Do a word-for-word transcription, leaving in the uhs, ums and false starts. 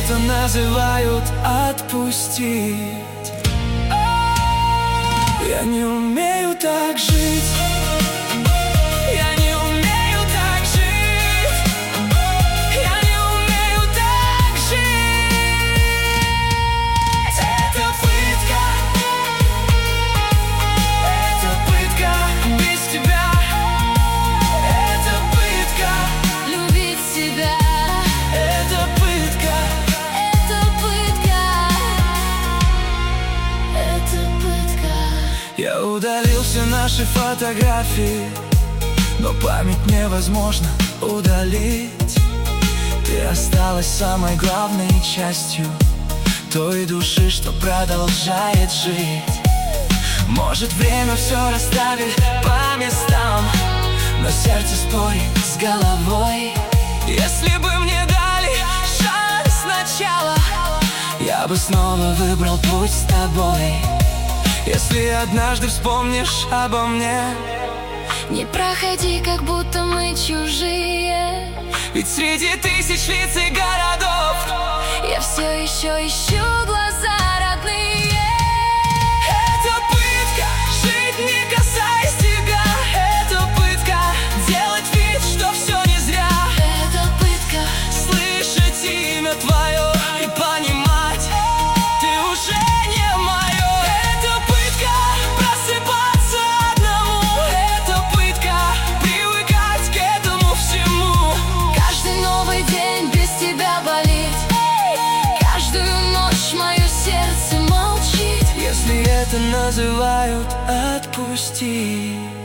это называют отпустить. Я не умею так жить. Я не умею так жить. Я не умею так жить. Это пытка. Это пытка без тебя. Это пытка любить себя. Это пытка. Это пытка. Это пытка. Я удалил все наши фотографии, но память невозможно удалить. Ты осталась самой главной частью той души, что продолжает жить. Может, время все расставит по местам, но сердце спорит с головой. Если бы мне дали шанс сначала, я бы снова выбрал путь с тобой. Если однажды вспомнишь обо мне, не проходи, как будто мы чужие. ведь среди тысяч лиц и городов Я все еще ищу глаза родные. это пытка жить, не касаясь тебя. Это пытка делать вид, что все не зря. Это пытка Слышать имя твое и понимать, ты уже не мое. Это пытка просыпаться одному. Это пытка привыкать к этому всему. каждый новый день без тебя болит. Каждую ночь мое сердце молчит. Если это называют отпустить.